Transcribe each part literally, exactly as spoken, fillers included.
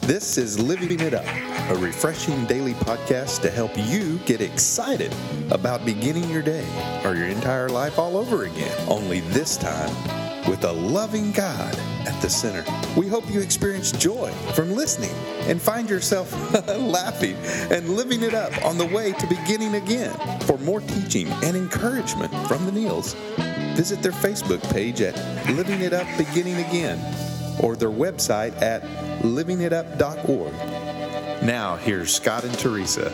This is Living It Up, a refreshing daily podcast to help you get excited about beginning your day or your entire life all over again. Only this time with a loving God at the center. We hope you experience joy from listening and find yourself laughing and living it up on the way to beginning again. For more teaching and encouragement from the Neils, visit their Facebook page at Living It Up Beginning Again or their website at living it up dot org. Now, here's Scott and Teresa.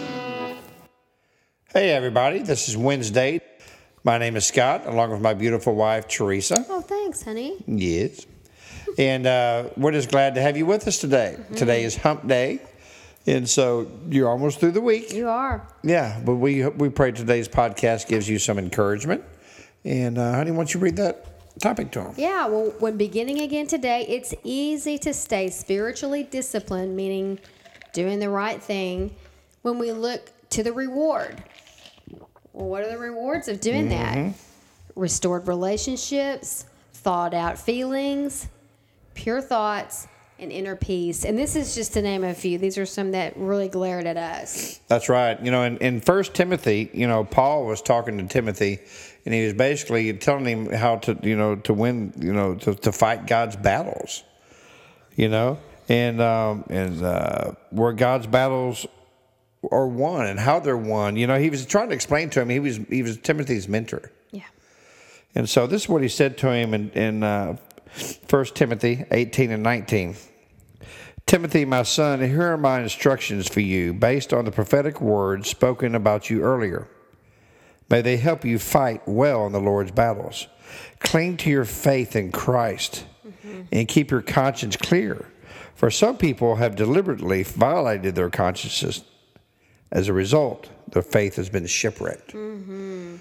Hey, everybody. This is Wednesday. My name is Scott, along with my beautiful wife, Teresa. Oh, thanks, honey. Yes. And uh, we're just glad to have you with us today. Mm-hmm. Today is Hump Day. And so you're almost through the week. You are. Yeah, but we we pray today's podcast gives you some encouragement. And, uh, honey, why don't you read that topic to them? Yeah, well, when beginning again today, it's easy to stay spiritually disciplined, meaning doing the right thing, when we look to the reward. Well, what are the rewards of doing mm-hmm. that? Restored relationships, thawed out feelings, pure thoughts, and inner peace. And this is just to name a few. These are some that really glared at us. That's right. You know, in, in First Timothy, you know, Paul was talking to Timothy, and he was basically telling him how to, you know, to win, you know, to, to fight God's battles, you know, and um, and uh, where God's battles are won and how they're won. You know, he was trying to explain to him. He was he was Timothy's mentor. Yeah. And so this is what he said to him in in uh, First Timothy eighteen and nineteen. Timothy, my son, here are my instructions for you based on the prophetic words spoken about you earlier. May they help you fight well in the Lord's battles. Cling to your faith in Christ mm-hmm. and keep your conscience clear. For some people have deliberately violated their consciences. As a result, their faith has been shipwrecked. Mm-hmm.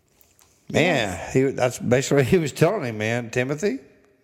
Man, yes. he, that's basically what he was telling him, man. Timothy,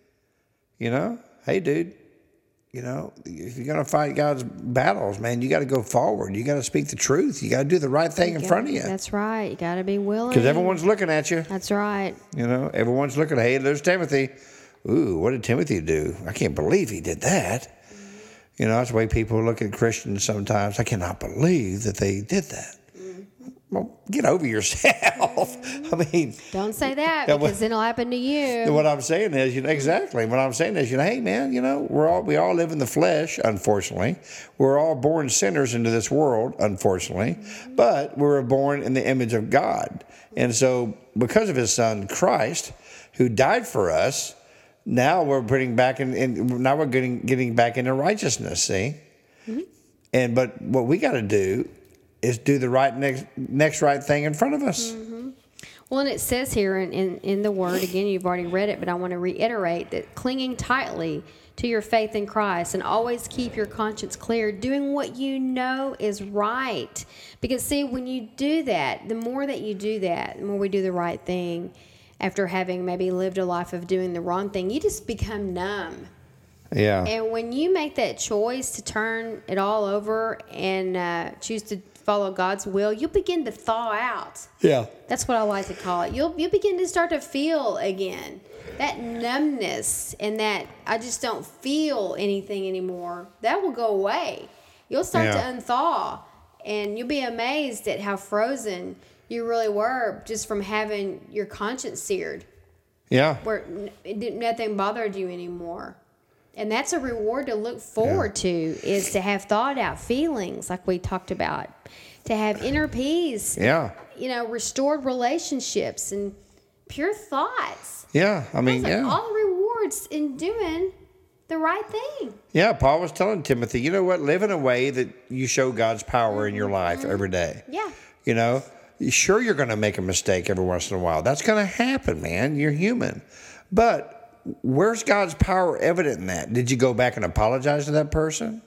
you know, hey, dude. You know, if you're going to fight God's battles, man, you got to go forward. You got to speak the truth. You got to do the right thing you in gotta, front of you. That's right. You got to be willing. Because everyone's looking at you. That's right. You know, everyone's looking, hey, there's Timothy. Ooh, what did Timothy do? I can't believe he did that. Mm-hmm. You know, that's the way people look at Christians sometimes. I cannot believe that they did that. Well, get over yourself. I mean, don't say that because what, then it'll happen to you. What I'm saying is, you know, exactly. What I'm saying is, you know, hey, man, you know, we're all we all live in the flesh. Unfortunately, we're all born sinners into this world. Unfortunately, mm-hmm. but we were born in the image of God, and so because of His Son Christ, who died for us, now we're putting back in. in now we're getting getting back into righteousness. See, mm-hmm. and but what we got to do is do the right next next right thing in front of us. Mm-hmm. Well, and it says here in, in, in the Word, again, you've already read it, but I want to reiterate that clinging tightly to your faith in Christ and always keep your conscience clear, doing what you know is right. Because, see, when you do that, the more that you do that, the more we do the right thing, after having maybe lived a life of doing the wrong thing, you just become numb. Yeah. And when you make that choice to turn it all over and uh, choose to follow God's will, you'll begin to thaw out. Yeah. That's what I like to call it. You'll you begin to start to feel again. That numbness and that I just don't feel anything anymore, that will go away. You'll start yeah. to unthaw, and you'll be amazed at how frozen you really were just from having your conscience seared. Yeah. Where it didn't, nothing bothered you anymore. And that's a reward to look forward yeah. to, is to have thought out feelings like we talked about, to have inner peace, yeah, you know, restored relationships and pure thoughts. Yeah, I mean, like yeah. all rewards in doing the right thing. Yeah, Paul was telling Timothy, you know what, live in a way that you show God's power mm-hmm. in your life mm-hmm. every day. Yeah. You know, sure you're going to make a mistake every once in a while. That's going to happen, man. You're human. But where's God's power evident in that? Did you go back and apologize to that person?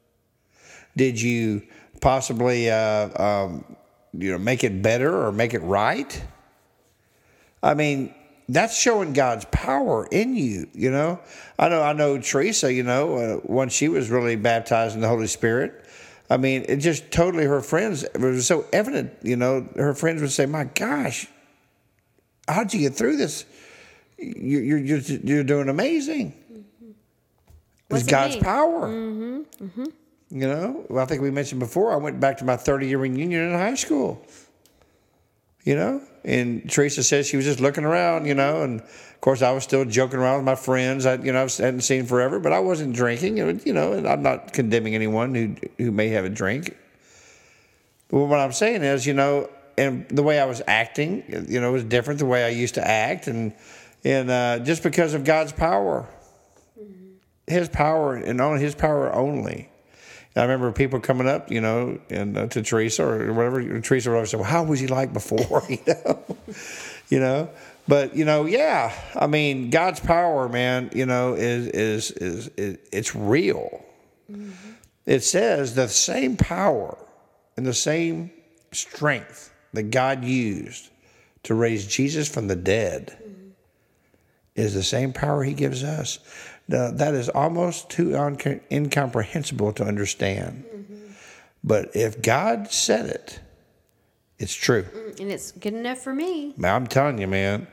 Did you possibly, uh, um, you know, make it better or make it right? I mean, that's showing God's power in you. You know, I know, I know Teresa. You know, uh, when she was really baptized in the Holy Spirit, I mean, it just totally her friends. It was so evident. You know, her friends would say, "My gosh, how'd you get through this? You're you're you're doing amazing." Mm-hmm. What's It's it God's mean? power. Mm-hmm. Mm-hmm. You know, well, I think we mentioned before, I went back to my thirty-year reunion in high school. You know, and Teresa said she was just looking around, you know, and of course I was still joking around with my friends. I, you know, I hadn't seen forever, but I wasn't drinking. It was, you know, and I'm not condemning anyone who who may have a drink. But what I'm saying is, you know, and the way I was acting, you know, was different the way I used to act, and and uh, just because of God's power, mm-hmm. His power, and only His power only. I remember people coming up, you know, and uh, to Teresa or whatever. Teresa would always say, "Well, how was he like before?" you know, you know. But you know, yeah. I mean, God's power, man. You know, is is is, is it's real. Mm-hmm. It says the same power and the same strength that God used to raise Jesus from the dead mm-hmm. is the same power He gives us. Now, that is almost too un- incomprehensible to understand. Mm-hmm. But if God said it, it's true. And it's good enough for me. I'm telling you, man.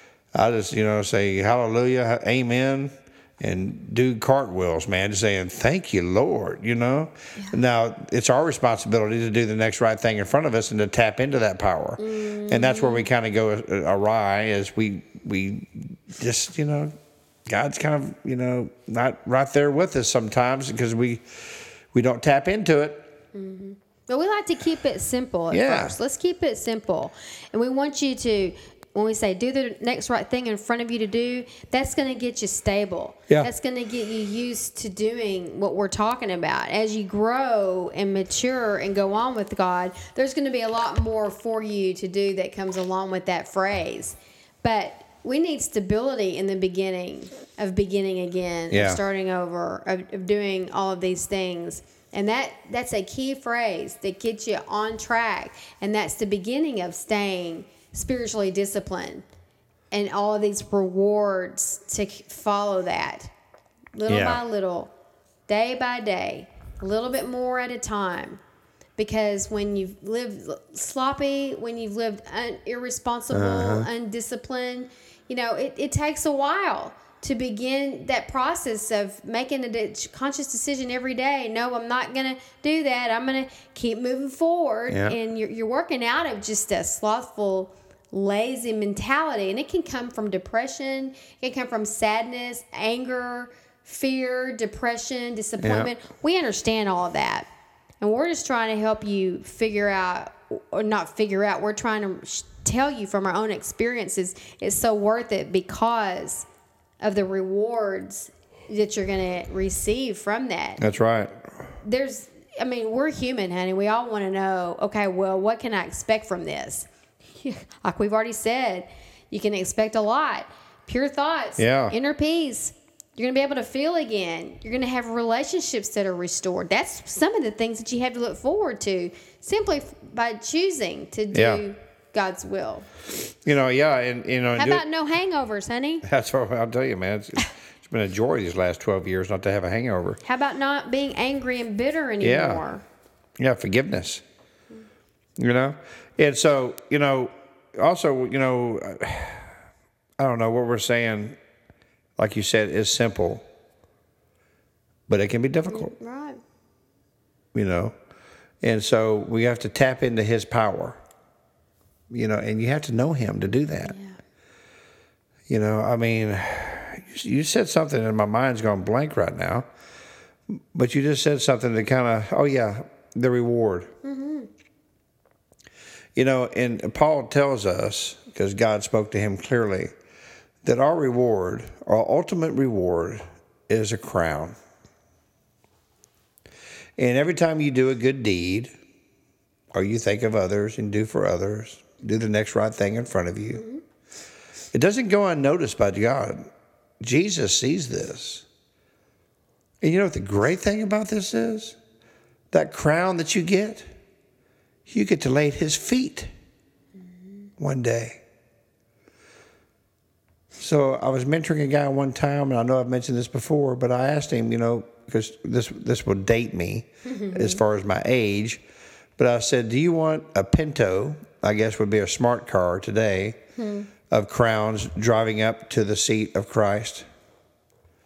I just, you know, say hallelujah, amen, and do cartwheels, man, just saying, thank you, Lord, you know. Yeah. Now, it's our responsibility to do the next right thing in front of us and to tap into that power. Mm-hmm. And that's where we kind of go awry, is we we just, you know, God's kind of, you know, not right there with us sometimes because we we don't tap into it. Mm-hmm. But we like to keep it simple at yeah. first. Let's keep it simple. And we want you to, when we say do the next right thing in front of you to do, that's going to get you stable. Yeah. That's going to get you used to doing what we're talking about. As you grow and mature and go on with God, there's going to be a lot more for you to do that comes along with that phrase. But we need stability in the beginning of beginning again, yeah. of starting over, of, of doing all of these things. And that that's a key phrase that gets you on track. And that's the beginning of staying spiritually disciplined. And all of these rewards to follow that. Little yeah. by little, day by day, a little bit more at a time. Because when you've lived sloppy, when you've lived un- irresponsible, uh-huh. undisciplined, you know, it, it takes a while to begin that process of making a de- conscious decision every day. No, I'm not going to do that. I'm going to keep moving forward. Yeah. And you're, you're working out of just a slothful, lazy mentality. And it can come from depression. It can come from sadness, anger, fear, depression, disappointment. Yeah. We understand all of that. And we're just trying to help you figure out, or not figure out, we're trying to sh- tell you from our own experiences it's so worth it because of the rewards that you're going to receive from that. That's right. There's, I mean, we're human, honey. We all want to know, okay, well, what can I expect from this? Like we've already said, you can expect a lot. Pure thoughts, yeah. inner peace. You're going to be able to feel again. You're going to have relationships that are restored. That's some of the things that you have to look forward to simply by choosing to do yeah. God's will. You know, yeah. and you know. How about it, no hangovers, honey? That's what I'll tell you, man. It's, it's been a joy these last twelve years not to have a hangover. How about not being angry and bitter anymore? Yeah, yeah forgiveness. You know? And so, you know, also, you know, I don't know what we're saying. Like you said, is simple, but it can be difficult. Right. You know, and so we have to tap into His power, you know, and you have to know Him to do that. Yeah. You know, I mean, you said something and my mind's gone blank right now, but you just said something that kind of, oh yeah, the reward. Mm-hmm. You know, and Paul tells us, because God spoke to him clearly, that our reward, our ultimate reward, is a crown. And every time you do a good deed, or you think of others and do for others, do the next right thing in front of you, mm-hmm. it doesn't go unnoticed by God. Jesus sees this. And you know what the great thing about this is? That crown that you get, you get to lay at His feet mm-hmm. one day. So I was mentoring a guy one time, and I know I've mentioned this before, but I asked him, you know, because this this will date me as far as my age, but I said, do you want a Pinto, I guess would be a smart car today, hmm. of crowns driving up to the seat of Christ?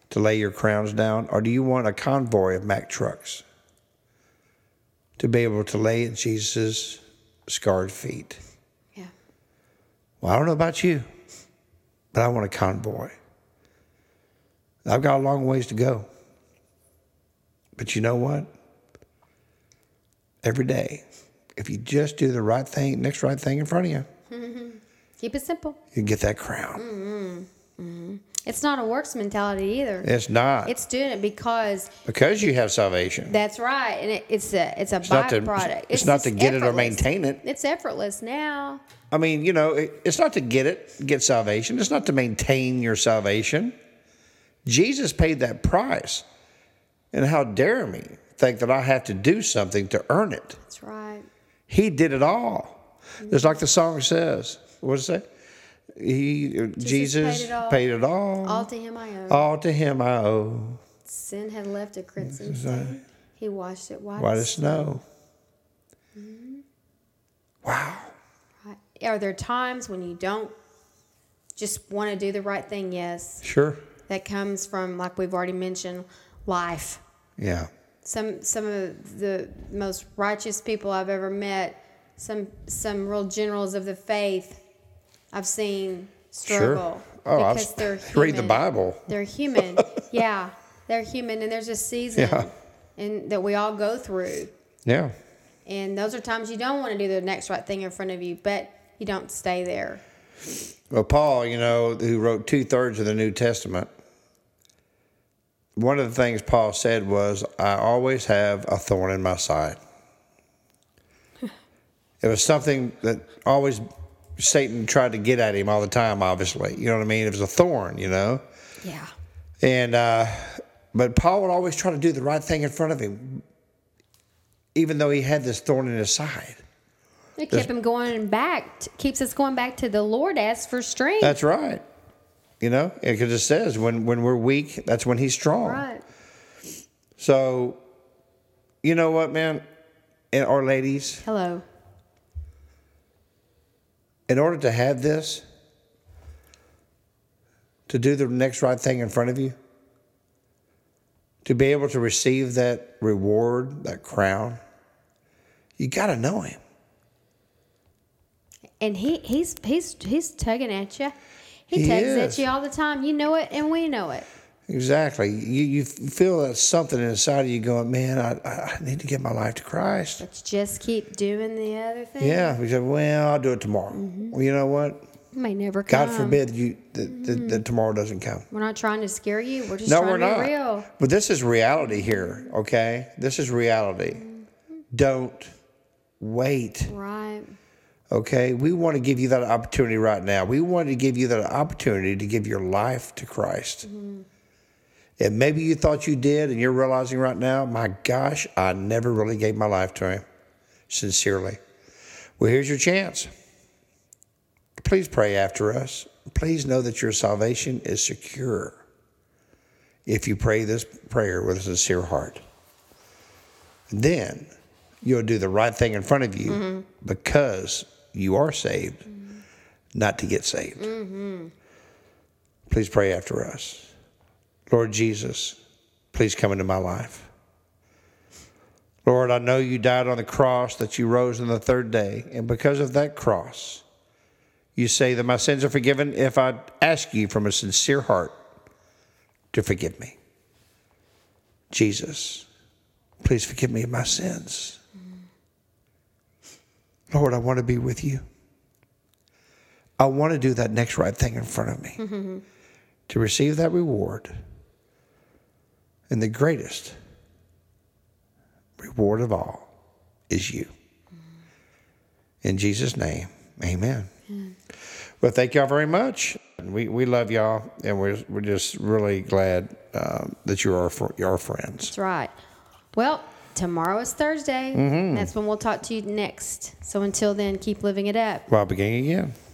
to lay your crowns down? Or do you want a convoy of Mack trucks to be able to lay at Jesus' scarred feet? Yeah. Well, I don't know about you, but I want a convoy. I've got a long ways to go. But you know what? Every day, if you just do the right thing, next right thing in front of you, Keep it simple. you get that crown. Mm-hmm. Mm-hmm. It's not a works mentality either. It's not. It's doing it because because you have salvation. that's right, and it, it's a it's a It's not to- byproduct. it's not to just get it or effortless. maintain it. It's effortless now. I mean, you know, it, it's not to get it, get salvation. It's not to maintain your salvation. Jesus paid that price. And how dare me think that I have to do something to earn it? That's right. He did it all. Just like the song says. What does it say? He, Jesus, paid it all. paid it all. All to him I owe. All to him I owe. Sin had left a crimson stain. He washed it white, White as as snow. Mm-hmm. Wow. Right. Are there times when you don't just want to do the right thing? Yes. Sure. That comes from, like we've already mentioned, life. Yeah. Some some of the most righteous people I've ever met, some some real generals of the faith, I've seen struggle Sure. Oh, because I've, they're human. read the Bible. They're human. Yeah, they're human, and there's a season Yeah. and that we all go through. Yeah. And those are times you don't want to do the next right thing in front of you, but you don't stay there. Well, Paul, you know, who wrote two-thirds of the New Testament, one of the things Paul said was, I always have a thorn in my side. It was something that always Satan tried to get at him all the time, obviously. You know what I mean? It was a thorn, you know? Yeah. And, uh, but Paul would always try to do the right thing in front of him, even though he had this thorn in his side. It kept him going back, t- keeps us going back to the Lord as for strength. That's right. You know, because it says when, when we're weak, that's when he's strong. Right. So, you know what, man? And, or ladies, Hello. in order to have this, to do the next right thing in front of you, to be able to receive that reward, that crown, you got to know him. And he he's he's he's tugging at you. He, He tugs is. at you all the time. You know it, and we know it. Exactly. You you feel that something inside of you going, man, I, I need to give my life to Christ. But you just keep doing the other thing. Yeah. We said, well, I'll do it tomorrow. Mm-hmm. Well, you know what? It may never come. God forbid you that, that, that tomorrow doesn't come. We're not trying to scare you. We're just No, trying we're to not. be real. But this is reality here, okay? This is reality. Don't wait, Right. okay? We want to give you that opportunity right now. We want to give you that opportunity to give your life to Christ. Mm-hmm. And maybe you thought you did, and you're realizing right now, my gosh, I never really gave my life to him, sincerely. Well, here's your chance. Please pray after us. Please know that your salvation is secure if you pray this prayer with a sincere heart. Then you'll do the right thing in front of you mm-hmm. because you are saved, mm-hmm. not to get saved. Mm-hmm. Please pray after us. Lord Jesus, please come into my life. Lord, I know you died on the cross, that you rose on the third day, and because of that cross, you say that my sins are forgiven if I ask you from a sincere heart to forgive me. Jesus, please forgive me of my sins. Lord, I want to be with you. I want to do that next right thing in front of me mm-hmm. to receive that reward. And the greatest reward of all is you. In Jesus' name, amen. Mm. Well, thank y'all very much. We we love y'all, and we're we're just really glad uh, that you're our, you're our friends. That's right. Well, tomorrow is Thursday. Mm-hmm. That's when we'll talk to you next. So until then, keep living it up. While beginning again.